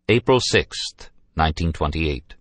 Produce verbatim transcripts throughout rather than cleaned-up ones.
April sixth, nineteen twenty-eight.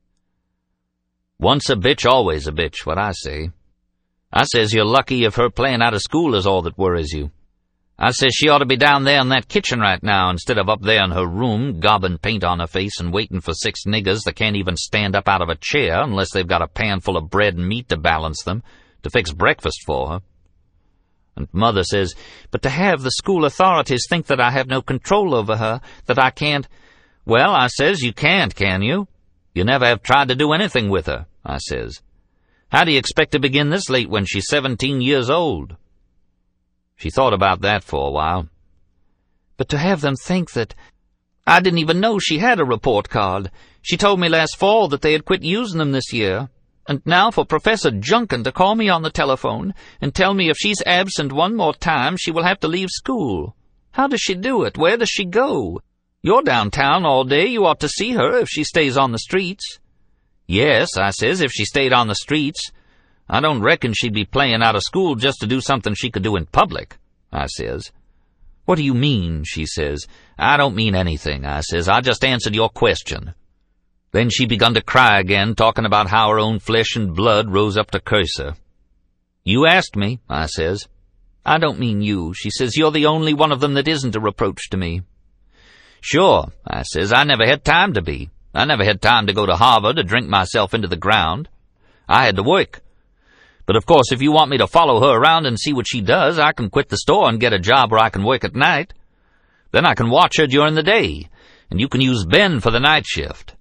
Once a bitch, always a bitch, what I say. I says you're lucky if her playing out of school is all that worries you. I says she ought to be down there in that kitchen right now instead of up there in her room, gobbing paint on her face and waiting for six niggers that can't even stand up out of a chair unless they've got a pan full of bread and meat to balance them, to fix breakfast for her. And Mother says, but to have the school authorities think that I have no control over her, that I can't— Well, I says, you can't, can you? You never have tried to do anything with her, I says. How do you expect to begin this late when she's seventeen years old? She thought about that for a while. But to have them think that— I didn't even know she had a report card. She told me last fall that they had quit using them this year. And now for Professor Junkin to call me on the telephone and tell me if she's absent one more time, she will have to leave school. How does she do it? Where does she go? You're downtown all day. You ought to see her if she stays on the streets. Yes, I says, if she stayed on the streets. I don't reckon she'd be playing out of school just to do something she could do in public, I says. What do you mean, she says. I don't mean anything, I says. I just answered your question. Then she begun to cry again, talking about how her own flesh and blood rose up to curse her. You asked me, I says. I don't mean you, she says. You're the only one of them that isn't a reproach to me. Sure, I says, I never had time to be. I never had time to go to Harvard to drink myself into the ground. I had to work. But of course, if you want me to follow her around and see what she does, I can quit the store and get a job where I can work at night. Then I can watch her during the day, and you can use Ben for the night shift.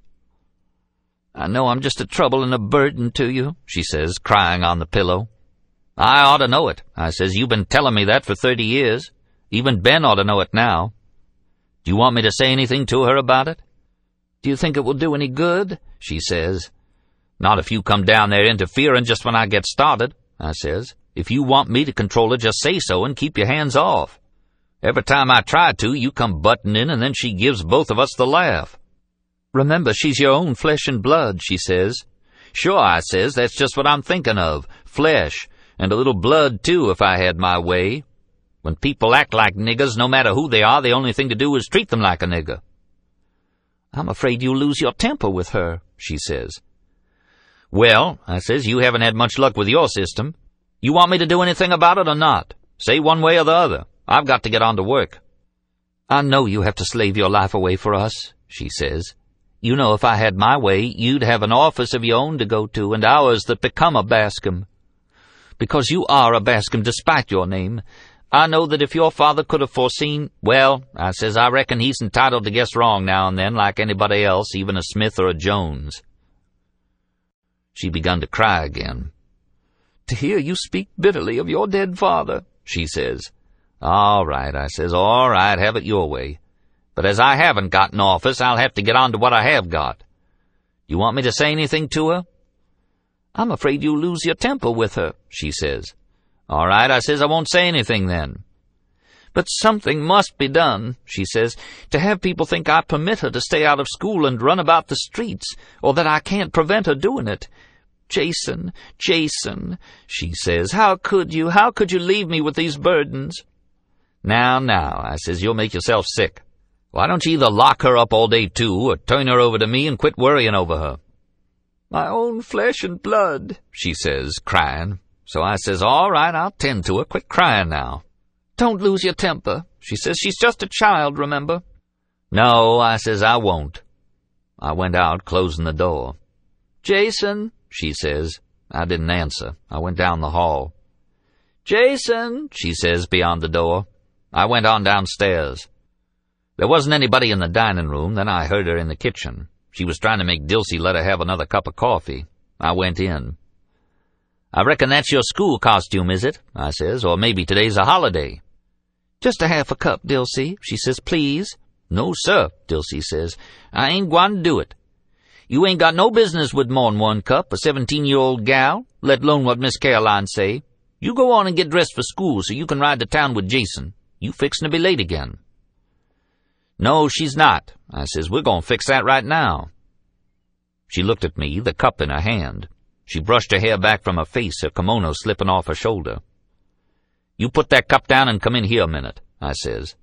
I know I'm just a trouble and a burden to you, she says, crying on the pillow. I ought to know it, I says. You've been telling me that for thirty years. Even Ben ought to know it now. Do you want me to say anything to her about it? Do you think it will do any good? She says. Not if you come down there interfering just when I get started, I says. If you want me to control her, just say so and keep your hands off. Every time I try to, you come butting in and then she gives both of us the laugh. Remember, she's your own flesh and blood, she says. Sure, I says, that's just what I'm thinking of. Flesh, and a little blood, too, if I had my way. When people act like niggers, no matter who they are, the only thing to do is treat them like a nigger. I'm afraid you'll lose your temper with her, she says. Well, I says, you haven't had much luck with your system. You want me to do anything about it or not? Say one way or the other. I've got to get on to work. I know you have to slave your life away for us, she says. You know if I had my way, you'd have an office of your own to go to, and hours that become a Bascom. Because you are a Bascom despite your name. I know that if your father could have foreseen— Well, I says, I reckon he's entitled to guess wrong now and then like anybody else, even a Smith or a Jones. She begun to cry again. To hear you speak bitterly of your dead father, she says. All right, I says, all right, have it your way. But as I haven't got an office, I'll have to get on to what I have got. You want me to say anything to her? I'm afraid you'll lose your temper with her, she says. All right, I says, I won't say anything then. But something must be done, she says, to have people think I permit her to stay out of school and run about the streets, or that I can't prevent her doing it. Jason, Jason, she says, how could you, how could you leave me with these burdens? Now, now, I says, you'll make yourself sick. Why don't you either lock her up all day, too, or turn her over to me and quit worrying over her? My own flesh and blood, she says, crying. So I says, all right, I'll tend to her. Quit crying now. Don't lose your temper, she says. She's just a child, remember? No, I says, I won't. I went out, closing the door. Jason, she says. I didn't answer. I went down the hall. Jason, she says beyond the door. I went on downstairs. There wasn't anybody in the dining room. Then I heard her in the kitchen. She was trying to make Dilsey let her have another cup of coffee. I went in. I reckon that's your school costume, is it? I says, or maybe today's a holiday. Just a half a cup, Dilsey, she says, please. No, sir, Dilsey says. I ain't gwine to do it. You ain't got no business with more'n one cup, a seventeen-year-old gal, let alone what Miss Caroline say. You go on and get dressed for school so you can ride to town with Jason. You fixin' to be late again. No, she's not, I says. We're going to fix that right now. She looked at me, the cup in her hand. She brushed her hair back from her face, her kimono slipping off her shoulder. You put that cup down and come in here a minute, I says.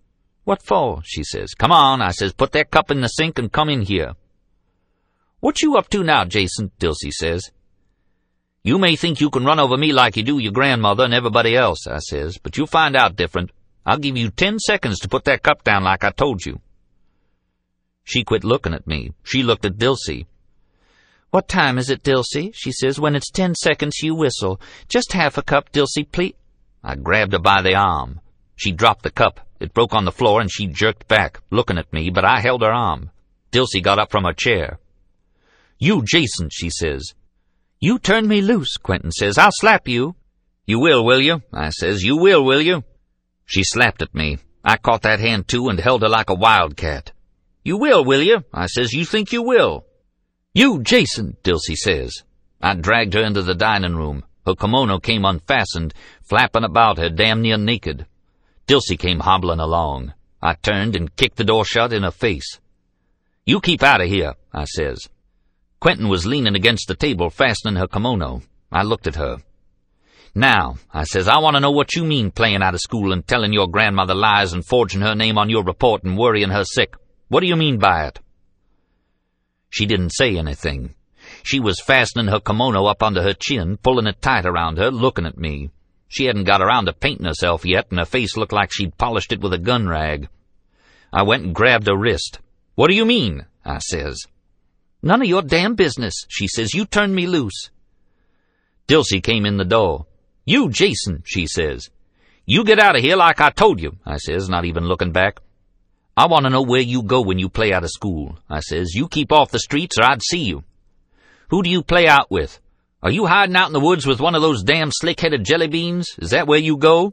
"What for?" she says. "Come on," I says. "Put that cup in the sink and come in here." "What you up to now, Jason?" Dilsey says. "You may think you can run over me like you do your grandmother and everybody else," I says, "but you'll find out different. I'll give you ten seconds to put that cup down like I told you." She quit looking at me. She looked at Dilsey. "What time is it, Dilsey?" she says. "When it's ten seconds, you whistle. Just half a cup, Dilsey, please." I grabbed her by the arm. She dropped the cup. It broke on the floor, and she jerked back, looking at me, but I held her arm. Dilsey got up from her chair. "You, Jason," she says. "You turn me loose," Quentin says. "I'll slap you." "You will, will you?" I says. "You will, will you?" She slapped at me. I caught that hand, too, and held her like a wildcat. "You will, will you?" I says. "You think you will?" "You, Jason," Dilsey says. I dragged her into the dining room. Her kimono came unfastened, flapping about her damn near naked. Dilsey came hobbling along. I turned and kicked the door shut in her face. "You keep out of here," I says. Quentin was leaning against the table, fastening her kimono. I looked at her. "Now," I says, "I want to know what you mean playing out of school and telling your grandmother lies and forging her name on your report and worrying her sick. What do you mean by it?" She didn't say anything. She was fastening her kimono up under her chin, pulling it tight around her, looking at me. She hadn't got around to painting herself yet, and her face looked like she'd polished it with a gun rag. I went and grabbed her wrist. "What do you mean?" I says. "None of your damn business," she says. "You turned me loose." Dilsey came in the door. "You, Jason," she says. "You get out of here like I told you," I says, not even looking back. "I want to know where you go when you play out of school," I says. "You keep off the streets or I'd see you. Who do you play out with? Are you hiding out in the woods with one of those damn slick-headed jelly beans? Is that where you go?"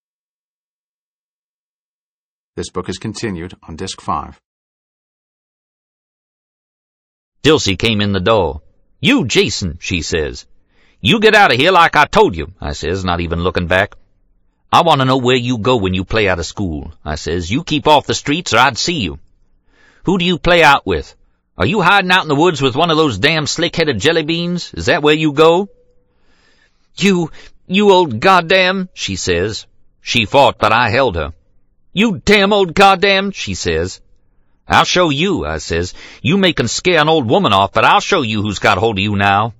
This book is continued on Disc five. Dilsey came in the door. "You, Jason," she says. "You get out of here like I told you," I says, not even looking back. "I want to know where you go when you play out of school," I says. "You keep off the streets or I'd see you. Who do you play out with? Are you hiding out in the woods with one of those damn slick-headed jelly beans? Is that where you go?" "You, you old goddamn," she says. She fought, but I held her. "You damn old goddamn," she says. "I'll show you," I says. "You may can scare an old woman off, but I'll show you who's got hold of you now."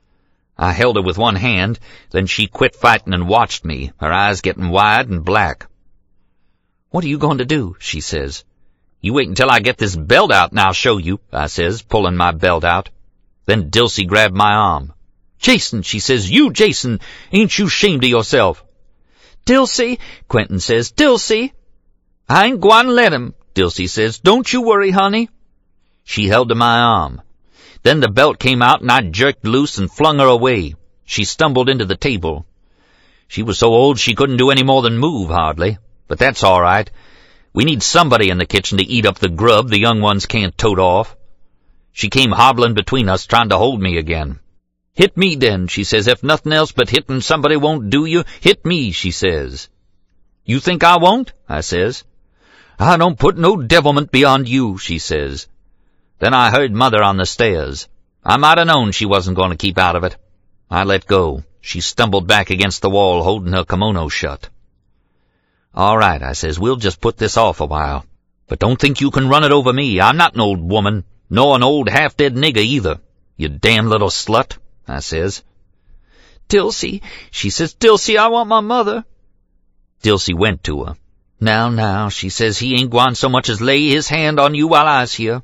I held her with one hand, then she quit fighting and watched me, her eyes getting wide and black. "What are you going to do?" she says. "You wait until I get this belt out and I'll show you," I says, pulling my belt out. Then Dilsey grabbed my arm. "Jason," she says. "You, Jason, ain't you ashamed of yourself?" "Dilsey," Quentin says. "Dilsey." "I ain't gwine to let him," Dilsey says. "Don't you worry, honey." She held to my arm. Then the belt came out and I jerked loose and flung her away. She stumbled into the table. She was so old she couldn't do any more than move, hardly. But that's all right. We need somebody in the kitchen to eat up the grub the young ones can't tote off. She came hobbling between us, trying to hold me again. "Hit me, then," she says. "If nothing else but hitting somebody won't do you, hit me," she says. "You think I won't?" I says. "I don't put no devilment beyond you," she says. Then I heard Mother on the stairs. I might have known she wasn't going to keep out of it. I let go. She stumbled back against the wall, holding her kimono shut. "All right," I says, "we'll just put this off a while. But don't think you can run it over me. I'm not an old woman, nor an old half-dead nigger either, you damn little slut," I says. "Dilsey," she says. "Dilsey, I want my mother." Dilsey went to her. "Now, now," she says, "he ain't gwine so much as lay his hand on you while I's here."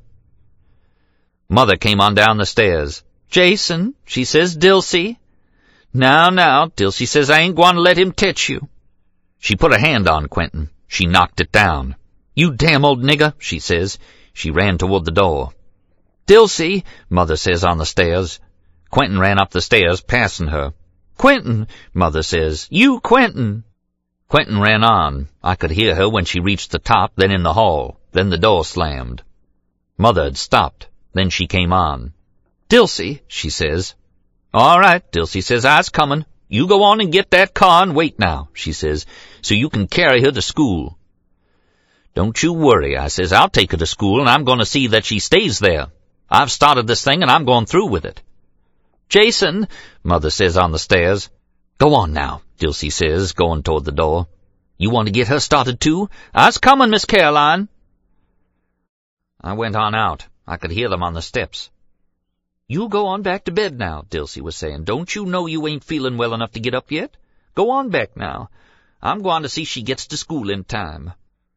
Mother came on down the stairs. "Jason," she says. "Dilsey." "Now, now," Dilsey says, "I ain't gwine to let him tetch you." She put a hand on Quentin. She knocked it down. "You damn old nigger," she says. She ran toward the door. "Dilsey," Mother says on the stairs. Quentin ran up the stairs, passing her. "Quentin," Mother says. "You, Quentin." Quentin ran on. I could hear her when she reached the top, then in the hall. Then the door slammed. Mother had stopped. Then she came on. "Dilsey," she says. "All right," Dilsey says. "I's coming. You go on and get that car and wait now," she says, "so you can carry her to school." "Don't you worry," I says. "I'll take her to school, and I'm going to see that she stays there. I've started this thing, and I'm going through with it." "Jason," Mother says on the stairs. "Go on now," Dilsey says, going toward the door. You want to get her started too? I's comin', Miss Caroline. I went on out. I could hear them on the steps. You go on back to bed now, Dilsey was saying. Don't you know you ain't feeling well enough to get up yet? Go on back now. I'm going to see she gets to school in time.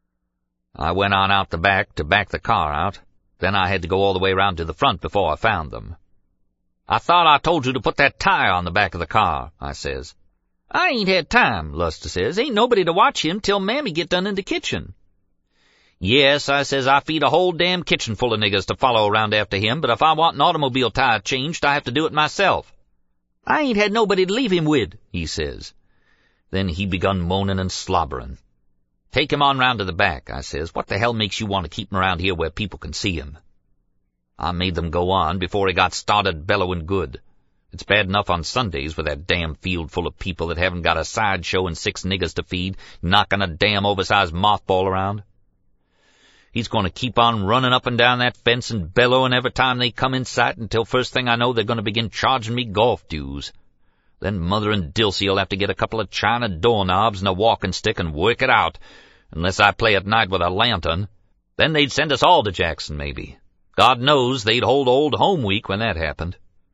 I went on out the back to back the car out. Then I had to go all the way round to the front before I found them. I thought I told you to put that tire on the back of the car, I says. I ain't had time, Luster says. Ain't nobody to watch him till Mammy get done in the kitchen. Yes, I says, I feed a whole damn kitchen full of niggers to follow around after him, but if I want an automobile tire changed, I have to do it myself. I ain't had nobody to leave him with, he says. Then he begun moaning and slobbering. Take him on round to the back, I says. What the hell makes you want to keep him around here where people can see him? I made them go on before he got started bellowing good. It's bad enough on Sundays with that damn field full of people that haven't got a sideshow and six niggers to feed, knocking a damn oversized mothball around. He's going to keep on running up and down that fence and bellowing every time they come in sight until first thing I know they're going to begin charging me golf dues. Then Mother and Dilsey will have to get a couple of china doorknobs and a walking stick and work it out, unless I play at night with a lantern. Then they'd send us all to Jackson, maybe. God knows they'd hold Old Home Week when that happened.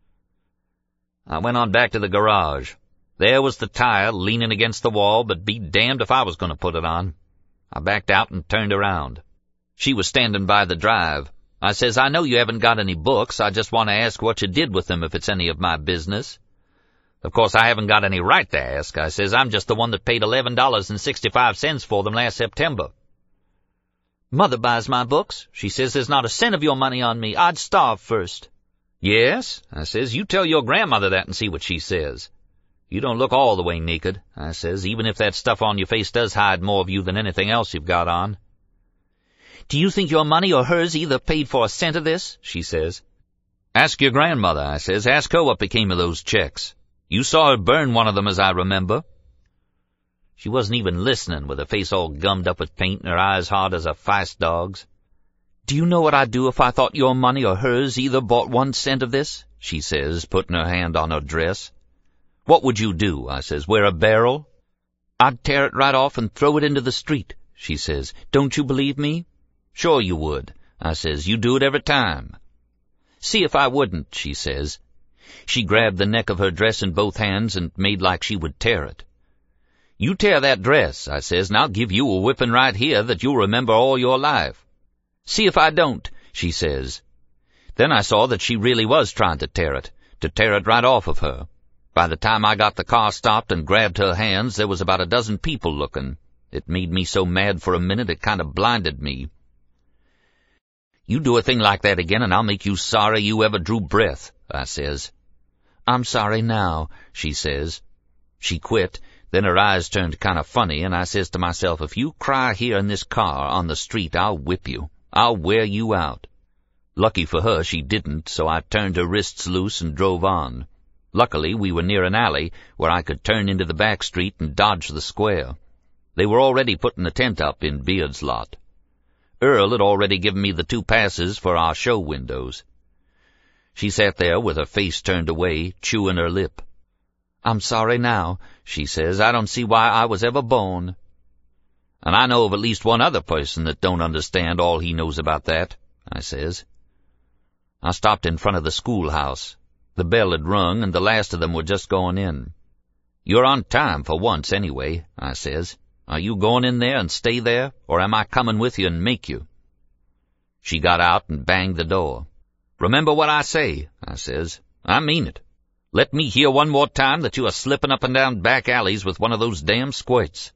I went on back to the garage. There was the tire leaning against the wall, but be damned if I was going to put it on. I backed out and turned around. She was standing by the drive. I says, I know you haven't got any books. I just want to ask what you did with them if it's any of my business. Of course, I haven't got any right to ask. I says, I'm just the one that paid eleven dollars and sixty-five cents for them last September. Mother buys my books. She says there's not a cent of your money on me. I'd starve first. Yes, I says, you tell your grandmother that and see what she says. You don't look all the way naked, I says, even if that stuff on your face does hide more of you than anything else you've got on. Do you think your money or hers either paid for a cent of this? She says. Ask your grandmother, I says. Ask her what became of those checks. You saw her burn one of them, as I remember. She wasn't even listening, with her face all gummed up with paint and her eyes hard as a feist dog's. Do you know what I'd do if I thought your money or hers either bought one cent of this? She says, putting her hand on her dress. What would you do? I says. Wear a barrel? I'd tear it right off and throw it into the street, she says. Don't you believe me? Sure you would, I says. You do it every time. See if I wouldn't, she says. She grabbed the neck of her dress in both hands and made like she would tear it. You tear that dress, I says, and I'll give you a whipping right here that you'll remember all your life. See if I don't, she says. Then I saw that she really was trying to tear it, to tear it right off of her. By the time I got the car stopped and grabbed her hands, there was about a dozen people looking. It made me so mad for a minute it kind of blinded me. You do a thing like that again and I'll make you sorry you ever drew breath, I says. I'm sorry now, she says. She quit, then her eyes turned kind of funny, and I says to myself, if you cry here in this car on the street, I'll whip you. I'll wear you out. Lucky for her she didn't, so I turned her wrists loose and drove on. Luckily we were near an alley where I could turn into the back street and dodge the square. They were already putting the tent up in Beard's lot. Earl had already given me the two passes for our show windows. She sat there with her face turned away, chewing her lip. I'm sorry now, she says. I don't see why I was ever born. And I know of at least one other person that don't understand all he knows about that, I says. I stopped in front of the schoolhouse. The bell had rung, and the last of them were just going in. You're on time for once, anyway, I says. Are you going in there and stay there, or am I coming with you and make you? She got out and banged the door. Remember what I say, I says. I mean it. Let me hear one more time that you are slipping up and down back alleys with one of those damn squirts.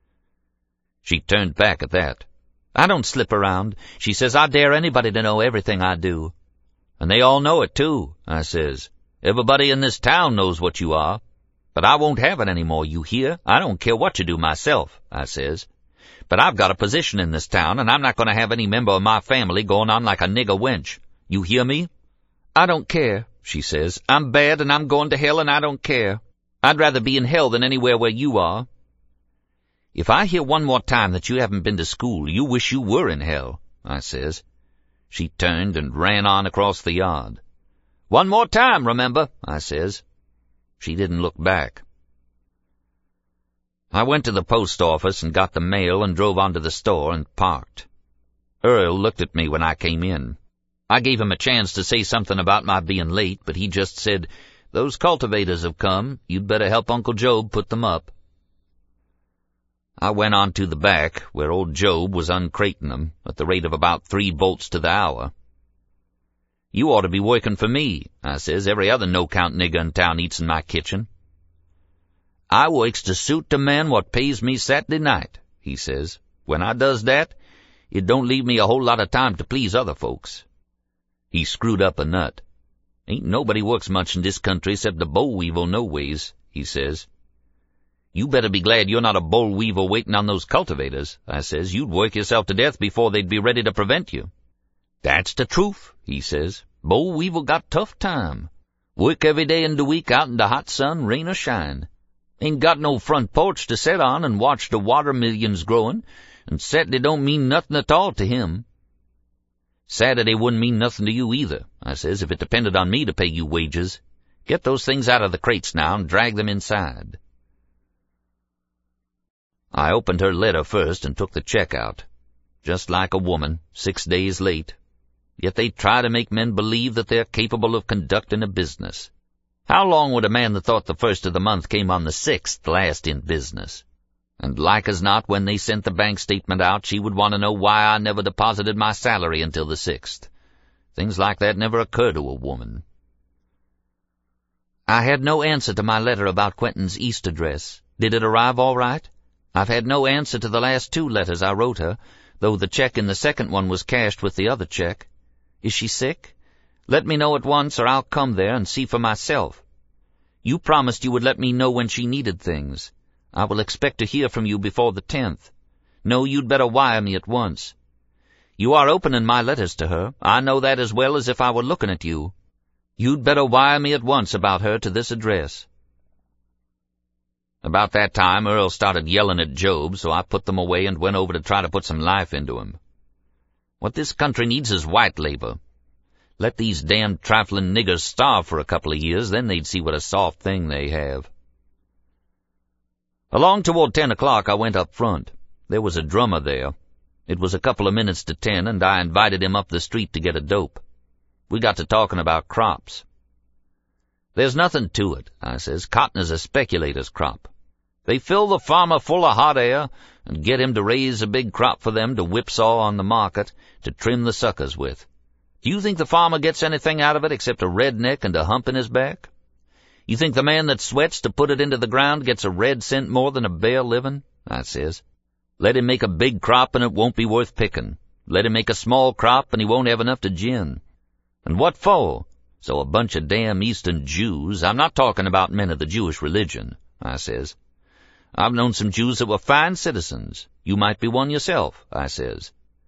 She turned back at that. I don't slip around. She says, I dare anybody to know everything I do. And they all know it, too, I says. Everybody in this town knows what you are. But I won't have it any more, you hear? I don't care what you do myself, I says. But I've got a position in this town, and I'm not going to have any member of my family going on like a nigger wench. You hear me? I don't care, she says. I'm bad, and I'm going to hell, and I don't care. I'd rather be in hell than anywhere where you are. If I hear one more time that you haven't been to school, you wish you were in hell, I says. She turned and ran on across the yard. One more time, remember, I says. She didn't look back. I went to the post office and got the mail and drove on to the store and parked. Earl looked at me when I came in. I gave him a chance to say something about my being late, but he just said, "Those cultivators have come. You'd better help Uncle Job put them up." I went on to the back, where old Job was uncrating them, at the rate of about three bolts to the hour. "You ought to be working for me," I says. "Every other no-count nigger in town eats in my kitchen." "I works to suit the man what pays me Saturday night," he says. "When I does that, it don't leave me a whole lot of time to please other folks." He screwed up a nut. "Ain't nobody works much in this country except the boll weevil no ways," he says. "You better be glad you're not a boll weevil waiting on those cultivators," I says. "You'd work yourself to death before they'd be ready to prevent you." "That's the truth," he says. "Boll weevil got tough time. Work every day in the week out in the hot sun, rain or shine. Ain't got no front porch to sit on and watch the water millions growing, and Saturday don't mean nothing at all to him." "Saturday wouldn't mean nothing to you either," I says, "if it depended on me to pay you wages. Get those things out of the crates now and drag them inside." I opened her letter first and took the check out. Just like a woman, six days late. Yet they try to make men believe that they're capable of conducting a business. How long would a man that thought the first of the month came on the sixth last in business? And like as not, when they sent the bank statement out, she would want to know why I never deposited my salary until the sixth. Things like that never occur to a woman. I had no answer to my letter about Quentin's East address. Did it arrive all right? I've had no answer to the last two letters I wrote her, though the check in the second one was cashed with the other check. Is she sick? Let me know at once, or I'll come there and see for myself. You promised you would let me know when she needed things. I will expect to hear from you before the tenth. No, you'd better wire me at once. You are opening my letters to her. I know that as well as if I were looking at you. You'd better wire me at once about her to this address. About that time, Earl started yelling at Job, so I put them away and went over to try to put some life into him. What this country needs is white labor. Let these damned trifling niggers starve for a couple of years, then they'd see what a soft thing they have. Along toward ten o'clock, I went up front. There was a drummer there. It was a couple of minutes to ten, and I invited him up the street to get a dope. We got to talking about crops. "There's nothing to it," I says. "Cotton is a speculator's crop. They fill the farmer full of hot air and get him to raise a big crop for them to whipsaw on the market to trim the suckers with. Do you think the farmer gets anything out of it except a red neck and a hump in his back? You think the man that sweats to put it into the ground gets a red cent more than a bare living?" I says. "Let him make a big crop and it won't be worth picking. Let him make a small crop and he won't have enough to gin. And what for? So a bunch of damn Eastern Jews, I'm not talking about men of the Jewish religion," I says. "I've known some Jews that were fine citizens. You might be one yourself," I says.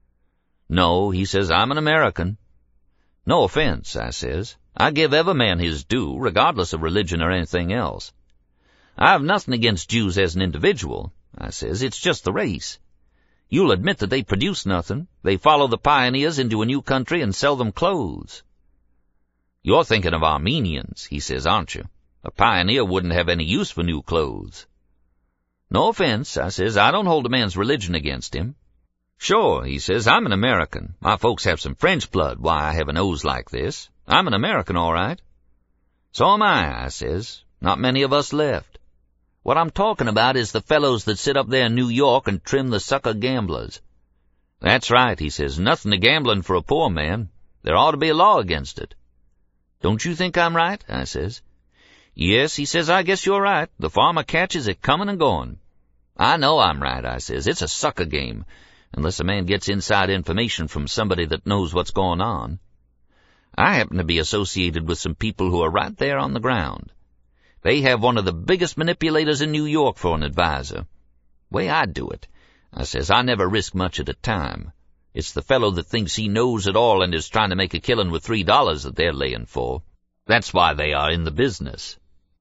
"No," he says, "I'm an American." "No offense," I says. "I give every man his due, regardless of religion or anything else. I have nothing against Jews as an individual," I says. "It's just the race. You'll admit that they produce nothing. They follow the pioneers into a new country and sell them clothes." "You're thinking of Armenians," he says, "aren't you? A pioneer wouldn't have any use for new clothes." "No offense," I says. "I don't hold a man's religion against him." "Sure," he says, "I'm an American. My folks have some French blood, why I have a nose like this. I'm an American, all right." "So am I," I says. "Not many of us left. What I'm talking about is the fellows that sit up there in New York and trim the sucker gamblers." "That's right," he says. "Nothing to gambling for a poor man. There ought to be a law against it." "Don't you think I'm right?" I says. "Yes," he says, "I guess you're right. The farmer catches it coming and going." "I know I'm right," I says. "It's a sucker game, unless a man gets inside information from somebody that knows what's going on. I happen to be associated with some people who are right there on the ground. They have one of the biggest manipulators in New York for an advisor. Way I do it," I says, "I never risk much at a time. It's the fellow that thinks he knows it all and is trying to make a killing with three dollars that they're laying for. That's why they are in the business."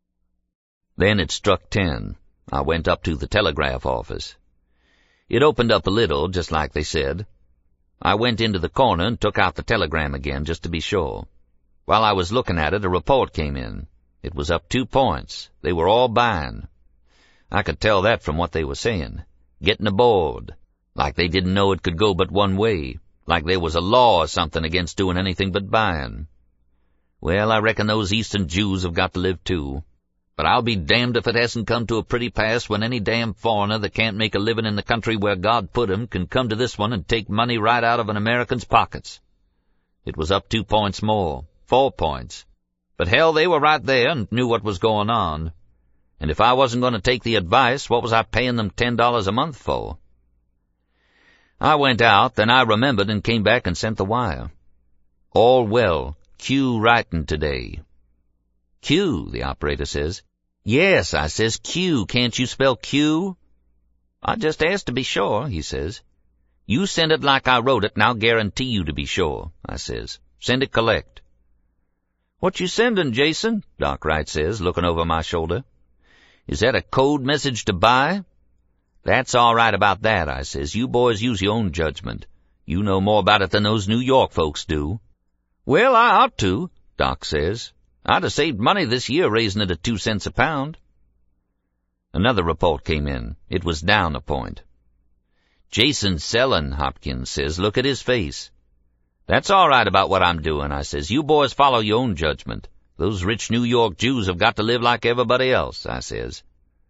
Then it struck ten. I went up to the telegraph office. It opened up a little, just like they said. I went into the corner and took out the telegram again, just to be sure. While I was looking at it, a report came in. It was up two points. They were all buying. I could tell that from what they were saying. Getting aboard. Like they didn't know it could go but one way. Like there was a law or something against doing anything but buying. Well, I reckon those Eastern Jews have got to live too. But I'll be damned if it hasn't come to a pretty pass when any damn foreigner that can't make a living in the country where God put him can come to this one and take money right out of an American's pockets. It was up two points more, four points. But hell, they were right there and knew what was going on. And if I wasn't going to take the advice, what was I paying them ten dollars a month for? I went out, then I remembered and came back and sent the wire. All well, Q writing today. Q, the operator says. Yes, I says, Q, can't you spell Q? I just asked to be sure, he says. You send it like I wrote it, and I'll guarantee you to be sure, I says. Send it collect. What you sending, Jason? Doc Wright says, looking over my shoulder. Is that a code message to buy? That's all right about that, I says. You boys use your own judgment. You know more about it than those New York folks do. Well, I ought to, Doc says. I'd have saved money this year raising it at two cents a pound. Another report came in. It was down a point. Jason's selling, Hopkins says. Look at his face. That's all right about what I'm doing, I says. You boys follow your own judgment. Those rich New York Jews have got to live like everybody else, I says.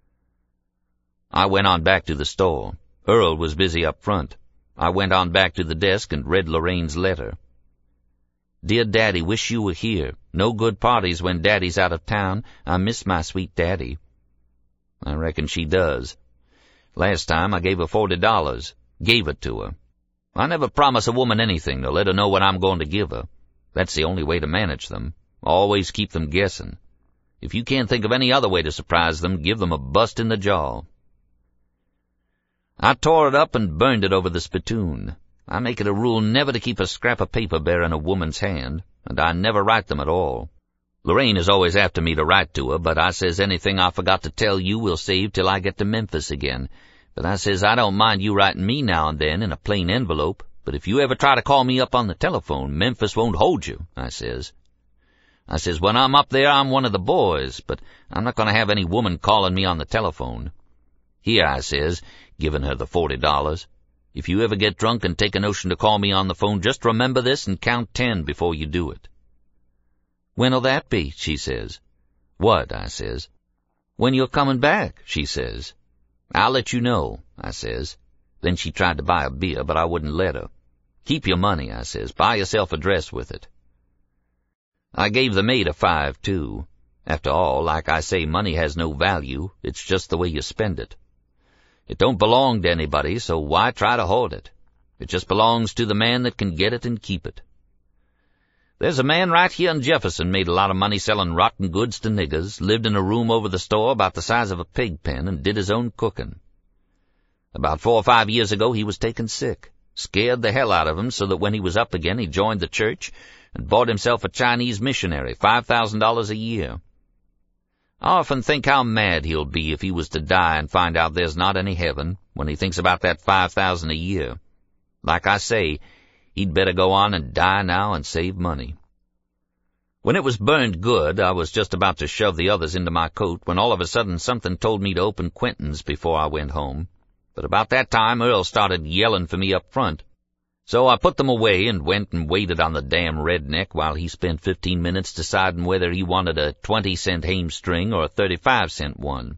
I went on back to the store. Earl was busy up front. I went on back to the desk and read Lorraine's letter. Dear Daddy, wish you were here. No good parties when Daddy's out of town. I miss my sweet Daddy. I reckon she does. Last time I gave her forty dollars. Gave it to her. I never promise a woman anything to let her know what I'm going to give her. That's the only way to manage them. Always keep them guessing. If you can't think of any other way to surprise them, give them a bust in the jaw. I tore it up and burned it over the spittoon. I make it a rule never to keep a scrap of paper bearing a woman's hand, and I never write them at all. Lorraine is always after me to write to her, but I says anything I forgot to tell you we'll save till I get to Memphis again. But I says I don't mind you writing me now and then in a plain envelope, but if you ever try to call me up on the telephone, Memphis won't hold you, I says. I says, when I'm up there, I'm one of the boys, but I'm not going to have any woman calling me on the telephone. Here, I says, giving her the forty dollars. If you ever get drunk and take a notion to call me on the phone, just remember this and count ten before you do it. When'll that be? She says. What? I says. When you're coming back, she says. I'll let you know, I says. Then she tried to buy a beer, but I wouldn't let her. Keep your money, I says. Buy yourself a dress with it. I gave the maid a five, too. After all, like I say, money has no value. It's just the way you spend it. It don't belong to anybody, so why try to hoard it? It just belongs to the man that can get it and keep it. There's a man right here in Jefferson made a lot of money selling rotten goods to niggers, lived in a room over the store about the size of a pig pen, and did his own cooking. About four or five years ago he was taken sick. Scared the hell out of him so that when he was up again he joined the church and bought himself a Chinese missionary, five thousand dollars a year. I often think how mad he'll be if he was to die and find out there's not any heaven when he thinks about that five thousand dollars a year. Like I say, he'd better go on and die now and save money. When it was burned good, I was just about to shove the others into my coat when all of a sudden something told me to open Quentin's before I went home. But about that time Earl started yelling for me up front. So I put them away and went and waited on the damn redneck while he spent fifteen minutes deciding whether he wanted a twenty-cent hamstring or a thirty-five cent one.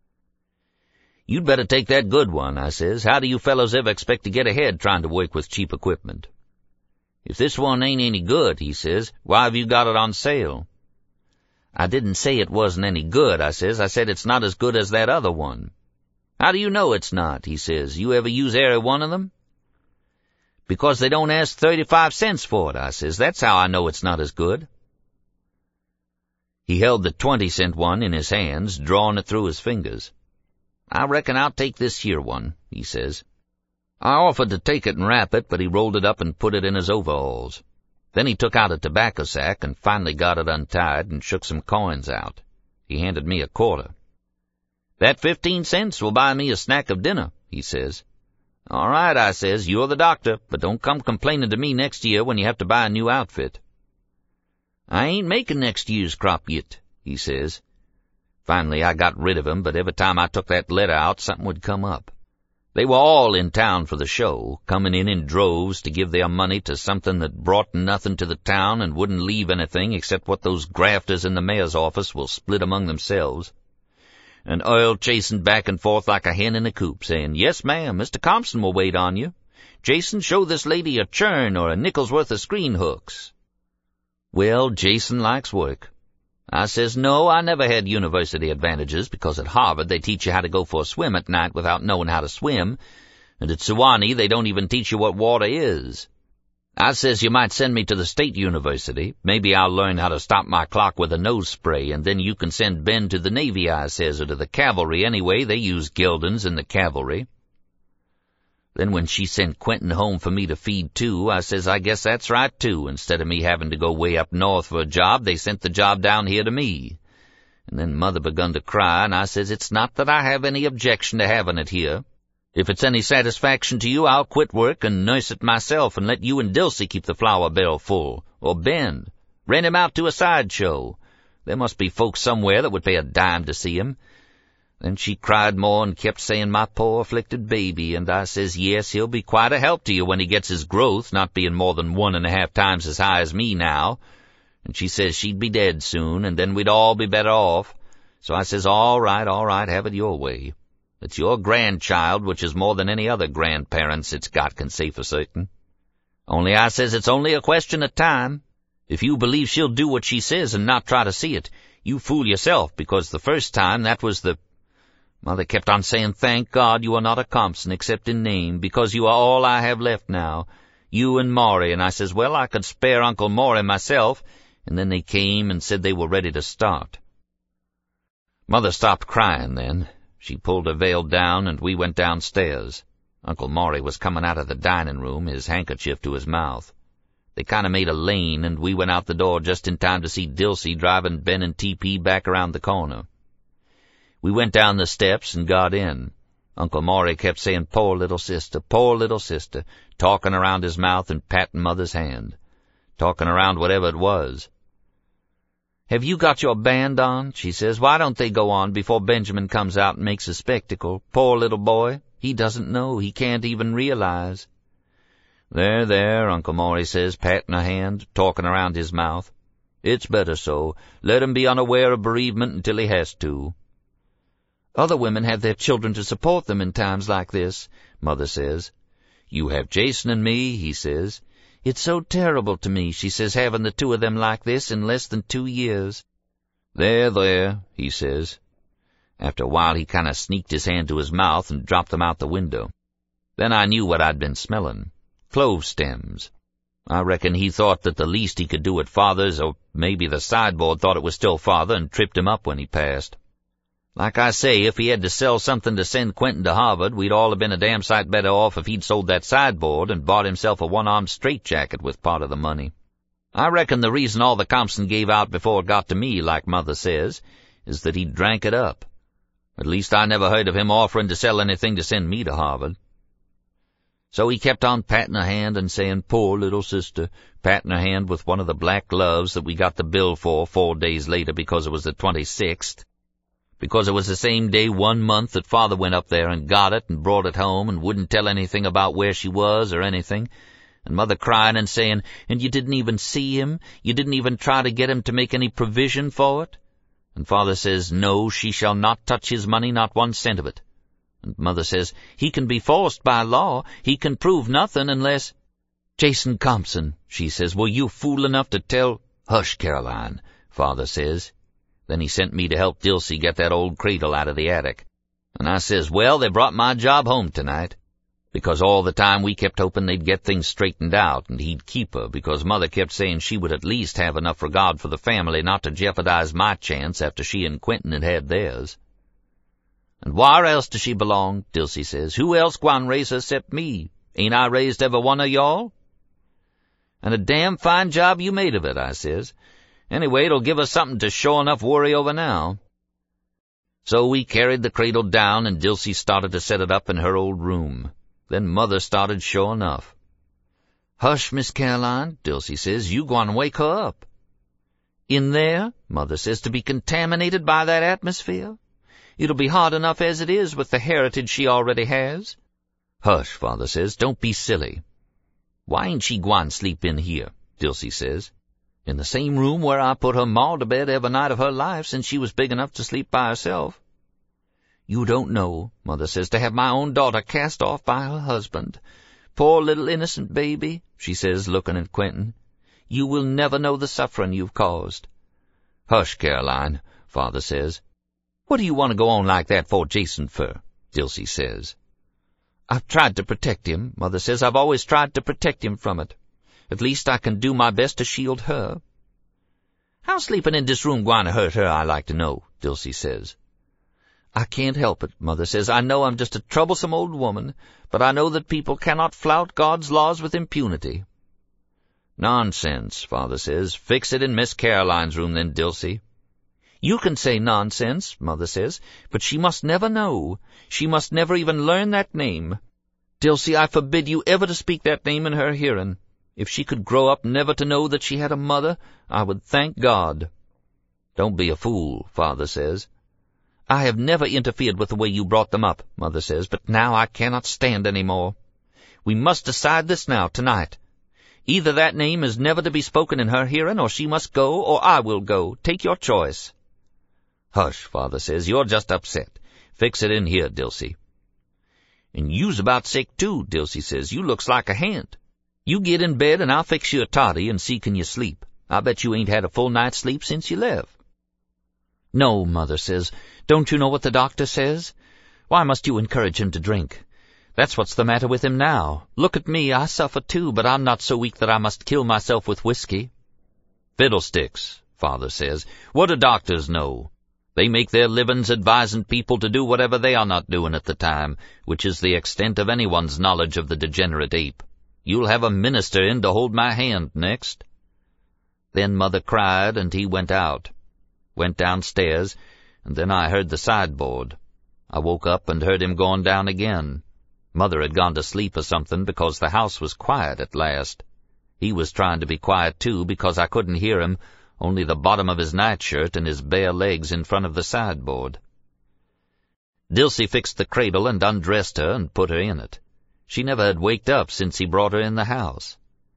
You'd better take that good one, I says. How do you fellows ever expect to get ahead trying to work with cheap equipment? If this one ain't any good, he says, why have you got it on sale? I didn't say it wasn't any good, I says. I said it's not as good as that other one. How do you know it's not, he says. You ever use every one of them? Because they don't ask thirty-five cents for it, I says. That's how I know it's not as good. He held the twenty-cent one in his hands, drawing it through his fingers. I reckon I'll take this here one, he says. I offered to take it and wrap it, but he rolled it up and put it in his overalls. Then he took out a tobacco sack and finally got it untied and shook some coins out. He handed me a quarter. That fifteen cents will buy me a snack of dinner, he says. All right, I says, you're the doctor, but don't come complaining to me next year when you have to buy a new outfit. I ain't making next year's crop yet, he says. Finally I got rid of 'em, but every time I took that letter out, something would come up. They were all in town for the show, coming in in droves to give their money to something that brought nothing to the town and wouldn't leave anything except what those grafters in the mayor's office will split among themselves. And Earl chasing back and forth like a hen in a coop, saying, "Yes, ma'am, Mister Compson will wait on you. Jason, show this lady a churn or a nickel's worth of screen hooks." Well, Jason likes work. I says, no, I never had university advantages, because at Harvard they teach you how to go for a swim at night without knowing how to swim, and at Sewanee they don't even teach you what water is. I says you might send me to the State University. Maybe I'll learn how to stop my clock with a nose spray, and then you can send Ben to the Navy, I says, or to the cavalry. Anyway, they use Gildens in the cavalry. Then when she sent Quentin home for me to feed too, I says, I guess that's right too. Instead of me having to go way up north for a job, they sent the job down here to me. And then Mother begun to cry, and I says, it's not that I have any objection to having it here. If it's any satisfaction to you, I'll quit work and nurse it myself and let you and Dilsey keep the flour barrel full. Or Ben. Rent him out to a sideshow. There must be folks somewhere that would pay a dime to see him. Then she cried more and kept saying, my poor afflicted baby, and I says, yes, he'll be quite a help to you when he gets his growth, not being more than one and a half times as high as me now. And she says she'd be dead soon, and then we'd all be better off. So I says, all right, all right, have it your way. It's your grandchild, which is more than any other grandparents it's got can say for certain. Only I says it's only a question of time. If you believe she'll do what she says and not try to see it, you fool yourself, because the first time that was the... Mother kept on saying, thank God you are not a Compson except in name, because you are all I have left now, you and Maury. And I says, well, I could spare Uncle Maury myself. And then they came and said they were ready to start. Mother stopped crying then. She pulled her veil down, and we went downstairs. Uncle Maury was coming out of the dining room, his handkerchief to his mouth. They kind of made a lane, and we went out the door just in time to see Dilsey driving Ben and T P back around the corner. We went down the steps and got in. Uncle Maury kept saying, poor little sister, poor little sister, talking around his mouth and patting Mother's hand, talking around whatever it was. Have you got your band on? She says. Why don't they go on before Benjamin comes out and makes a spectacle? Poor little boy. He doesn't know. He can't even realize. There, there, Uncle Maury says, patting her hand, talking around his mouth. It's better so. Let him be unaware of bereavement until he has to. Other women have their children to support them in times like this, Mother says. You have Jason and me, he says. It's so terrible to me, she says, having the two of them like this in less than two years. There, there, he says. After a while he kind of sneaked his hand to his mouth and dropped them out the window. Then I knew what I'd been smelling. Clove stems. I reckon he thought that the least he could do at Father's, or maybe the sideboard thought it was still Father and tripped him up when he passed. Like I say, if he had to sell something to send Quentin to Harvard, we'd all have been a damn sight better off if he'd sold that sideboard and bought himself a one-armed straitjacket with part of the money. I reckon the reason all the Compson gave out before it got to me, like Mother says, is that he drank it up. At least I never heard of him offering to sell anything to send me to Harvard. So he kept on patting her hand and saying, poor little sister, patting her hand with one of the black gloves that we got the bill for four days later because it was the twenty-sixth. Because it was the same day one month that Father went up there and got it and brought it home and wouldn't tell anything about where she was or anything, and Mother crying and saying, and you didn't even see him? You didn't even try to get him to make any provision for it? And Father says, no, she shall not touch his money, not one cent of it. And Mother says, he can be forced by law. He can prove nothing unless... Jason Compson, she says, were you fool enough to tell... Hush, Caroline, Father says. Then he sent me to help Dilsey get that old cradle out of the attic. And I says, well, they brought my job home tonight. Because all the time we kept hoping they'd get things straightened out, and he'd keep her, because Mother kept saying she would at least have enough regard for the family not to jeopardize my chance after she and Quentin had had theirs. And where else does she belong? Dilsey says. Who else gwine raise her except me? Ain't I raised every one of y'all? And a damn fine job you made of it, I says. Anyway, it'll give us something to sure enough worry over now. So we carried the cradle down, and Dilsey started to set it up in her old room. Then Mother started sure enough. Hush, Miss Caroline, Dilsey says, you gwine wake her up. In there, Mother says, to be contaminated by that atmosphere? It'll be hard enough as it is with the heritage she already has. Hush, Father says, don't be silly. Why ain't she gwine sleep in here, Dilsey says, in the same room where I put her ma to bed every night of her life since she was big enough to sleep by herself? You don't know, Mother says, to have my own daughter cast off by her husband. Poor little innocent baby, she says, looking at Quentin. You will never know the suffering you've caused. Hush, Caroline, Father says. What do you want to go on like that for Jason for? Dilsey says. I've tried to protect him, Mother says. I've always tried to protect him from it. At least I can do my best to shield her. How's sleeping in this room going to hurt her, I like to know, Dilsey says. I can't help it, Mother says. I know I'm just a troublesome old woman, but I know that people cannot flout God's laws with impunity. Nonsense, Father says. Fix it in Miss Caroline's room then, Dilsey. You can say nonsense, Mother says, but she must never know. She must never even learn that name. Dilsey, I forbid you ever to speak that name in her hearing. If she could grow up never to know that she had a mother, I would thank God. Don't be a fool, Father says. I have never interfered with the way you brought them up, Mother says, but now I cannot stand any more. We must decide this now, tonight. Either that name is never to be spoken in her hearing, or she must go, or I will go. Take your choice. Hush, Father says. You're just upset. Fix it in here, Dilsey. And you's about sick, too, Dilsey says. You looks like a hand. You get in bed, and I'll fix you a toddy, and see can you sleep. I bet you ain't had a full night's sleep since you left. No, Mother says. Don't you know what the doctor says? Why must you encourage him to drink? That's what's the matter with him now. Look at me, I suffer too, but I'm not so weak that I must kill myself with whiskey. Fiddlesticks, Father says. What do doctors know? They make their livings advising people to do whatever they are not doing at the time, which is the extent of anyone's knowledge of the degenerate ape. You'll have a minister in to hold my hand next. Then Mother cried, and he went out. Went downstairs, and then I heard the sideboard. I woke up and heard him going down again. Mother had gone to sleep or something because the house was quiet at last. He was trying to be quiet, too, because I couldn't hear him, only the bottom of his nightshirt and his bare legs in front of the sideboard. Dilsey fixed the cradle and undressed her and put her in it. She never had waked up since he brought her in the house.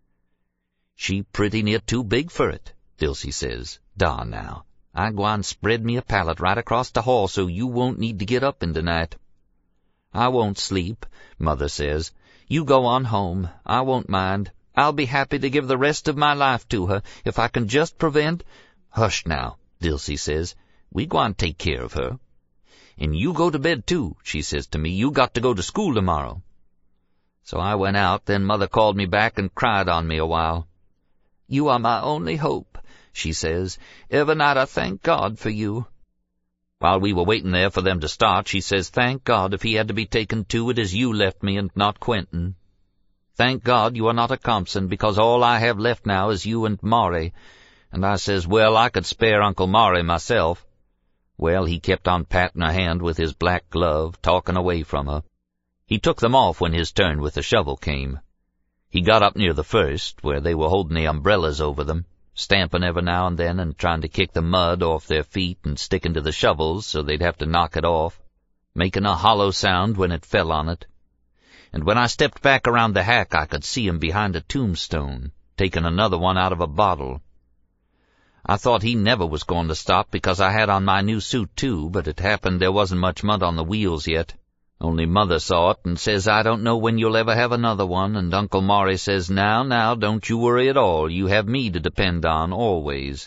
She pretty near too big for it, Dilsey says. Darn now. I gwine spread me a pallet right across the hall so you won't need to get up in the night. I won't sleep, Mother says. You go on home. I won't mind. I'll be happy to give the rest of my life to her if I can just prevent— Hush now, Dilsey says. We gwine take care of her. And you go to bed too, she says to me. You got to go to school tomorrow. So I went out, then Mother called me back and cried on me a while. You are my only hope, she says. Every night I thank God for you. While we were waiting there for them to start, she says, thank God if he had to be taken too, it is you left me and not Quentin. Thank God you are not a Compson, because all I have left now is you and Maury. And I says, well, I could spare Uncle Maury myself. Well, he kept on patting her hand with his black glove, talking away from her. He took them off when his turn with the shovel came. He got up near the first, where they were holding the umbrellas over them, stamping every now and then and trying to kick the mud off their feet and sticking to the shovels so they'd have to knock it off, making a hollow sound when it fell on it. And when I stepped back around the hack, I could see him behind a tombstone, taking another one out of a bottle. I thought he never was going to stop because I had on my new suit too, but it happened there wasn't much mud on the wheels yet. Only Mother saw it and says, I don't know when you'll ever have another one, and Uncle Maury says, now, now, don't you worry at all. You have me to depend on, always.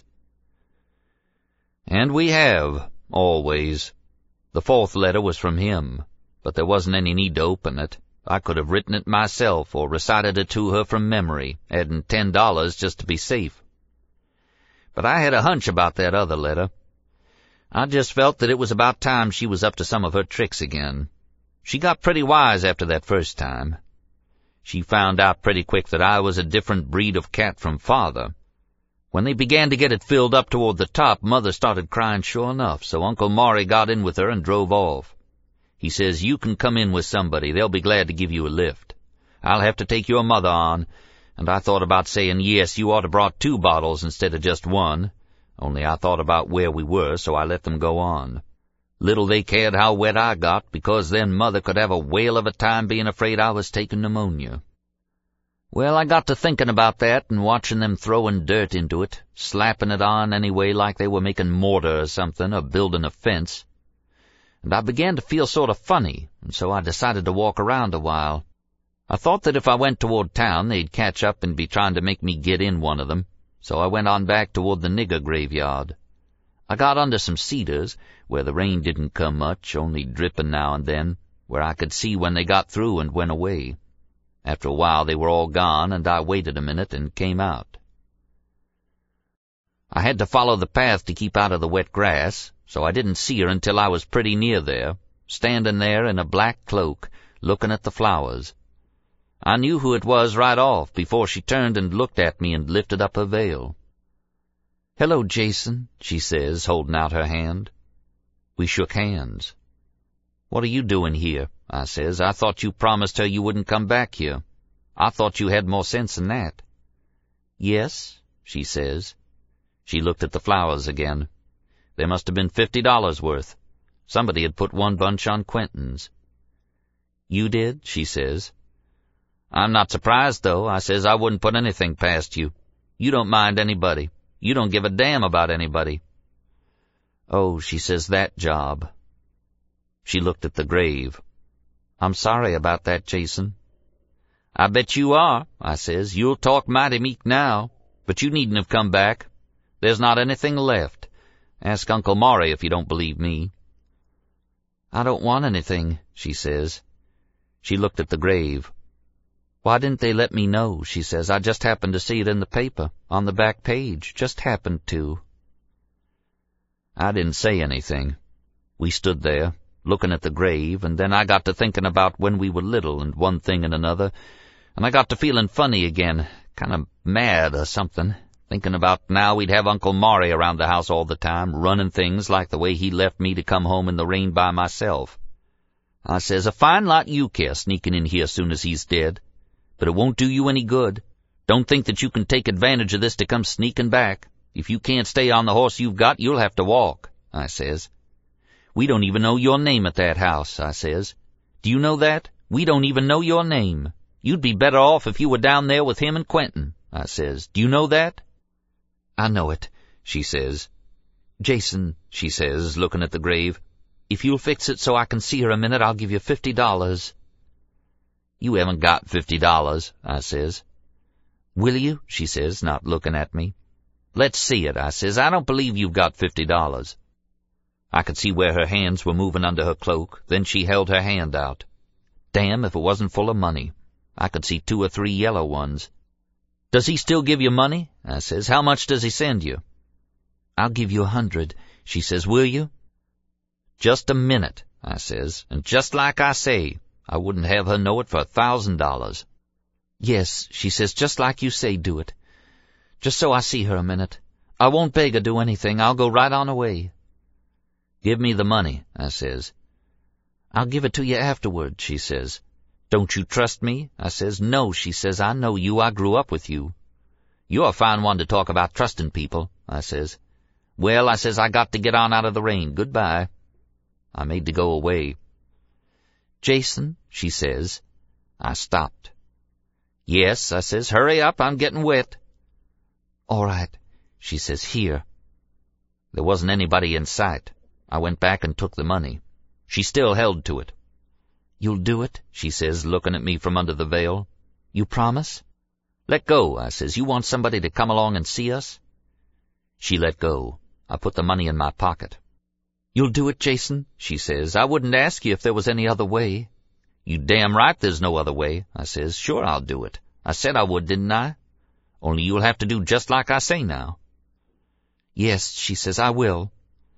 And we have, always. The fourth letter was from him, but there wasn't any need to open it. I could have written it myself or recited it to her from memory, adding ten dollars just to be safe. But I had a hunch about that other letter. I just felt that it was about time she was up to some of her tricks again. She got pretty wise after that first time. She found out pretty quick that I was a different breed of cat from Father. When they began to get it filled up toward the top, Mother started crying sure enough, so Uncle Maury got in with her and drove off. He says, you can come in with somebody. They'll be glad to give you a lift. I'll have to take your mother on. And I thought about saying, yes, you ought to brought two bottles instead of just one. only I thought about where we were, so I let them go on. Little they cared how wet I got, because then Mother could have a whale of a time being afraid I was taking pneumonia. Well, I got to thinking about that and watching them throwing dirt into it, slapping it on anyway like they were making mortar or something, or building a fence. And I began to feel sort of funny, and so I decided to walk around a while. I thought that if I went toward town, they'd catch up and be trying to make me get in one of them, so I went on back toward the nigger graveyard. I got under some cedars, where the rain didn't come much, only dripping now and then, where I could see when they got through and went away. After a while they were all gone, and I waited a minute and came out. I had to follow the path to keep out of the wet grass, so I didn't see her until I was pretty near there, standing there in a black cloak, looking at the flowers. I knew who it was right off before she turned and looked at me and lifted up her veil. "Hello, Jason," she says, holding out her hand. We shook hands. "What are you doing here?" I says. "I thought you promised her you wouldn't come back here. I thought you had more sense than that." "Yes," she says. She looked at the flowers again. There must have been fifty dollars worth. Somebody had put one bunch on Quentin's. "You did?" she says. "I'm not surprised, though," I says. "I wouldn't put anything past you. You don't mind anybody. You don't give a damn about anybody." "Oh," she says, "that job." She looked at the grave. "I'm sorry about that, Jason." "I bet you are," I says. "You'll talk mighty meek now, but you needn't have come back. There's not anything left. Ask Uncle Maury if you don't believe me." "I don't want anything," she says. She looked at the grave. "Why didn't they let me know?" she says. "I just happened to see it in the paper, on the back page. Just happened to." I didn't say anything. We stood there, looking at the grave, and then I got to thinking about when we were little and one thing and another, and I got to feeling funny again, kind of mad or something, thinking about now we'd have Uncle Maury around the house all the time, running things like the way he left me to come home in the rain by myself. I says, "A fine lot you care sneaking in here soon as he's dead. But it won't do you any good. Don't think that you can take advantage of this to come sneaking back. If you can't stay on the horse you've got, you'll have to walk," I says. "We don't even know your name at that house," I says. "Do you know that? We don't even know your name. You'd be better off if you were down there with him and Quentin," I says. "Do you know that?" "I know it," she says. "Jason," she says, looking at the grave, "if you'll fix it so I can see her a minute, I'll give you fifty dollars. "You haven't got fifty dollars, I says. "Will you?" she says, not looking at me. "Let's see it," I says. "I don't believe you've got fifty dollars. I could see where her hands were moving under her cloak. Then she held her hand out. Damn if it wasn't full of money. I could see two or three yellow ones. "Does he still give you money?" I says. "How much does he send you?" "I'll give you a hundred," she says. "Will you?" "Just a minute," I says, "and just like I say, I wouldn't have her know it for a thousand dollars." "Yes," she says, "just like you say, do it. Just so I see her a minute. I won't beg or do anything. I'll go right on away." "Give me the money," I says. "I'll give it to you afterward," she says. "Don't you trust me?" I says. "No," she says. "I know you. I grew up with you." "You're a fine one to talk about trusting people," I says. "Well," I says, "I got to get on out of the rain. Goodbye." I made to go away. "Jason," she says. I stopped. "Yes," I says. "Hurry up, I'm getting wet." "All right," she says. "Here." There wasn't anybody in sight. I went back and took the money. She still held to it. "You'll do it?" she says, looking at me from under the veil. "You promise?" "Let go," I says. "You want somebody to come along and see us?" She let go. I put the money in my pocket. "You'll do it, Jason?" she says. "I wouldn't ask you if there was any other way." "You damn right there's no other way," I says. "Sure I'll do it. I said I would, didn't I? Only you'll have to do just like I say now." "Yes," she says, "I will."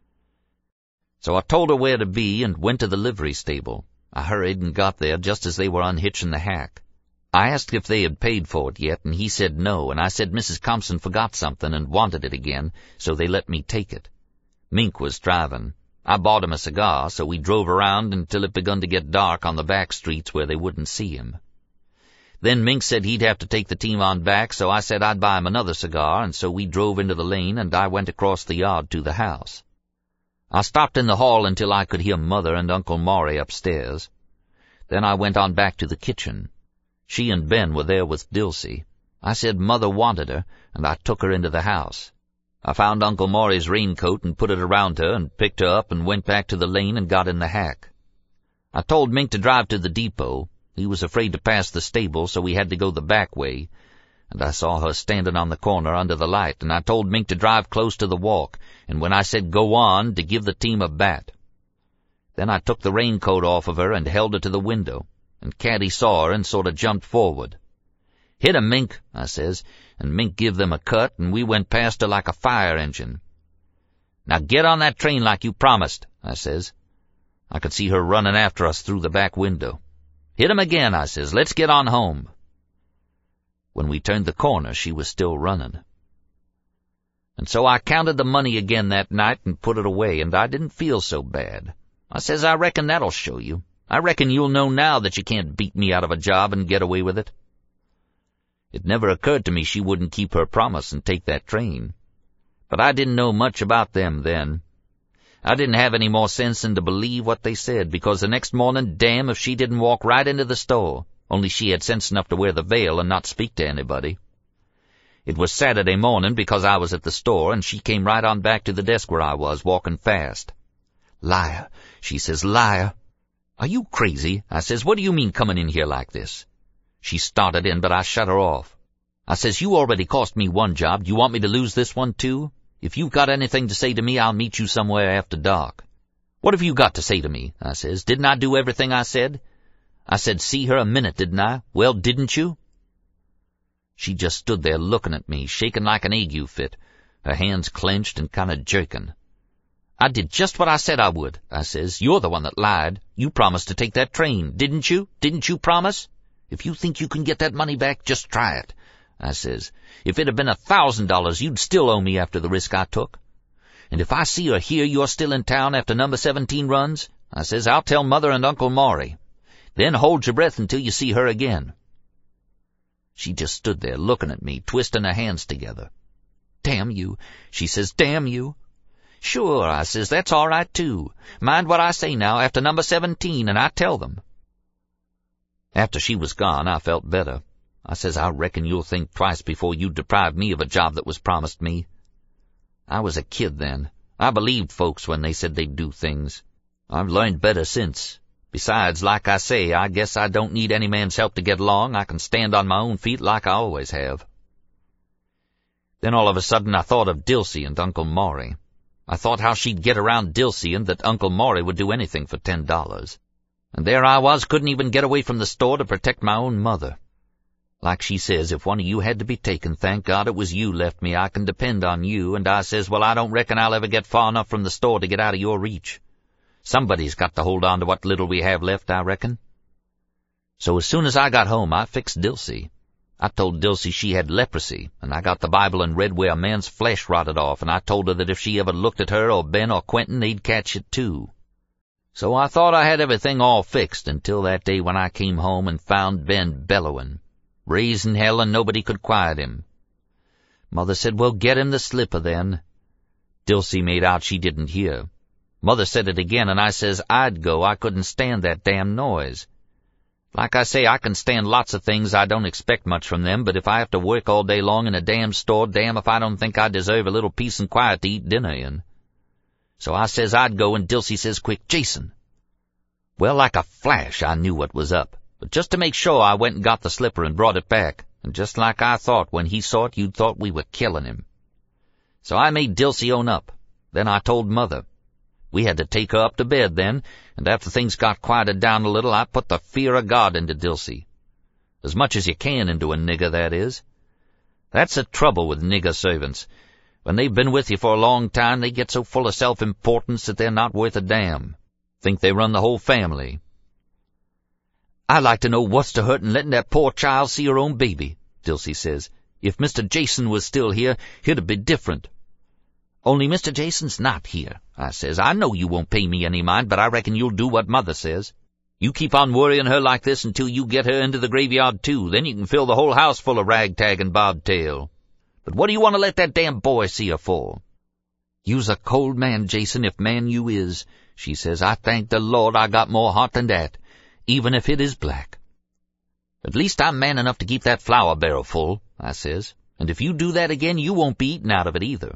So I told her where to be and went to the livery stable. I hurried and got there just as they were unhitching the hack. I asked if they had paid for it yet, and he said no, and I said Missus Compson forgot something and wanted it again, so they let me take it. Mink was driving. I bought him a cigar, so we drove around until it begun to get dark on the back streets where they wouldn't see him. Then Mink said he'd have to take the team on back, so I said I'd buy him another cigar, and so we drove into the lane, and I went across the yard to the house. I stopped in the hall until I could hear Mother and Uncle Maury upstairs. Then I went on back to the kitchen. She and Ben were there with Dilsey. I said Mother wanted her, and I took her into the house. I found Uncle Maury's raincoat and put it around her and picked her up and went back to the lane and got in the hack. I told Mink to drive to the depot. He was afraid to pass the stable, so we had to go the back way, and I saw her standing on the corner under the light, and I told Mink to drive close to the walk, and when I said go on, to give the team a bat. Then I took the raincoat off of her and held her to the window, and Caddy saw her and sort of jumped forward. "Hit 'em, Mink," I says, and Mink give them a cut, and we went past her like a fire engine. "Now get on that train like you promised," I says. I could see her running after us through the back window. "Hit 'em again," I says. "Let's get on home." When we turned the corner, she was still running. And so I counted the money again that night and put it away, and I didn't feel so bad. I says, "I reckon that'll show you. I reckon you'll know now that you can't beat me out of a job and get away with it." It never occurred to me she wouldn't keep her promise and take that train. But I didn't know much about them then. I didn't have any more sense than to believe what they said, because the next morning, damn if she didn't walk right into the store, only she had sense enough to wear the veil and not speak to anybody. It was Saturday morning because I was at the store, and she came right on back to the desk where I was, walking fast. "Liar," she says, "liar." "Are you crazy?" I says. "What do you mean coming in here like this?" She started in, but I shut her off. I says, "You already cost me one job. Do you want me to lose this one, too? If you've got anything to say to me, I'll meet you somewhere after dark." "What have you got to say to me?" I says. "Didn't I do everything I said? I said see her a minute, didn't I? Well, didn't you?" She just stood there looking at me, shaking like an ague fit, her hands clenched and kind of jerking. "I did just what I said I would," I says. "You're the one that lied. You promised to take that train, didn't you? Didn't you promise? If you think you can get that money back, just try it," I says. "If it had been a thousand dollars, you'd still owe me after the risk I took. And if I see or hear you're still in town after number seventeen runs," I says, "I'll tell Mother and Uncle Maury. Then hold your breath until you see her again." She just stood there looking at me, twisting her hands together. "Damn you," she says, "damn you." "Sure," I says, "that's all right, too. Mind what I say now after number seventeen, and I tell them." After she was gone, I felt better. I says, "I reckon you'll think twice before you deprive me of a job that was promised me." I was a kid then. I believed folks when they said they'd do things. I've learned better since. Besides, like I say, I guess I don't need any man's help to get along. I can stand on my own feet like I always have. Then all of a sudden I thought of Dilsey and Uncle Maury. I thought how she'd get around Dilsey and that Uncle Maury would do anything for ten dollars. And there I was, couldn't even get away from the store to protect my own mother. Like she says, if one of you had to be taken, thank God it was you left me. I can depend on you. And I says, well, I don't reckon I'll ever get far enough from the store to get out of your reach. Somebody's got to hold on to what little we have left, I reckon. So as soon as I got home, I fixed Dilsey. I told Dilsey she had leprosy, and I got the Bible and read where a man's flesh rotted off, and I told her that if she ever looked at her or Ben or Quentin, they'd catch it too. So I thought I had everything all fixed until that day when I came home and found Ben bellowing, raising hell, and nobody could quiet him. Mother said, well, get him the slipper then. Dilsey made out she didn't hear. Mother said it again, and I says I'd go. I couldn't stand that damn noise. Like I say, I can stand lots of things. I don't expect much from them, but if I have to work all day long in a damn store, damn if I don't think I deserve a little peace and quiet to eat dinner in. So I says I'd go, and Dilsey says quick, Jason. Well, like a flash, I knew what was up. But just to make sure, I went and got the slipper and brought it back. And just like I thought, when he saw it, you'd thought we were killing him. So I made Dilsey own up. Then I told Mother. We had to take her up to bed then, and after things got quieted down a little, I put the fear of God into Dilsey. As much as you can into a nigger, that is. That's the trouble with nigger servants. When they've been with you for a long time, they get so full of self-importance that they're not worth a damn. Think they run the whole family. I'd like to know what's to hurt in letting that poor child see her own baby, Dilsey says. If Mister Jason was still here, it'd be different. Only Mister Jason's not here, I says. I know you won't pay me any mind, but I reckon you'll do what Mother says. You keep on worrying her like this until you get her into the graveyard, too. Then you can fill the whole house full of ragtag and bobtail. But what do you want to let that damn boy see her for? You's a cold man, Jason, if man you is, she says. I thank the Lord I got more heart than that, even if it is black. At least I'm man enough to keep that flour barrel full, I says. And if you do that again, you won't be eating out of it either.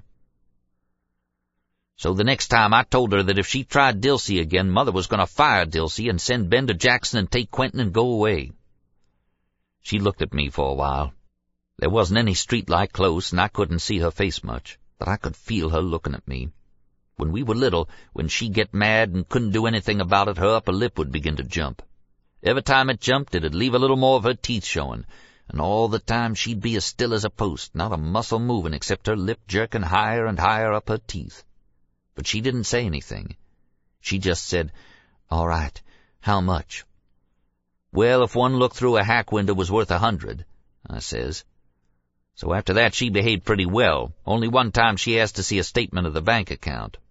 So the next time I told her that if she tried Dilsey again, Mother was going to fire Dilsey and send Ben to Jackson and take Quentin and go away. She looked at me for a while. There wasn't any streetlight close, and I couldn't see her face much, but I could feel her looking at me. When we were little, when she'd get mad and couldn't do anything about it, her upper lip would begin to jump. Every time it jumped, it'd leave a little more of her teeth showing, and all the time she'd be as still as a post, not a muscle moving except her lip jerking higher and higher up her teeth. But she didn't say anything. She just said, "All right, how much?" "Well, if one look through a hack window was worth a hundred," I says. So after that she behaved pretty well. Only one time she asked to see a statement of the bank account.